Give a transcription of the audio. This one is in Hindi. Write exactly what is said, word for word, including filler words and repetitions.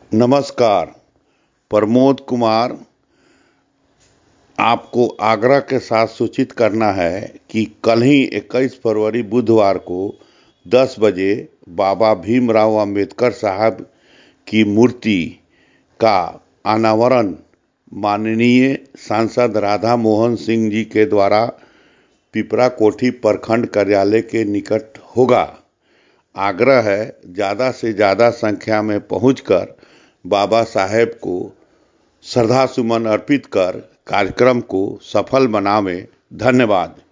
नमस्कार। प्रमोद कुमार आपको आग्रह के साथ सूचित करना है कि कल ही इक्कीस फरवरी बुधवार को दस बजे बाबा भीमराव अंबेडकर साहब की मूर्ति का अनावरण माननीय सांसद राधा मोहन सिंह जी के द्वारा पिपरा कोठी प्रखंड कार्यालय के निकट होगा। आग्रह है ज़्यादा से ज़्यादा संख्या में पहुंचकर बाबा साहेब को श्रद्धा सुमन अर्पित कर कार्यक्रम को सफल बनावें। धन्यवाद।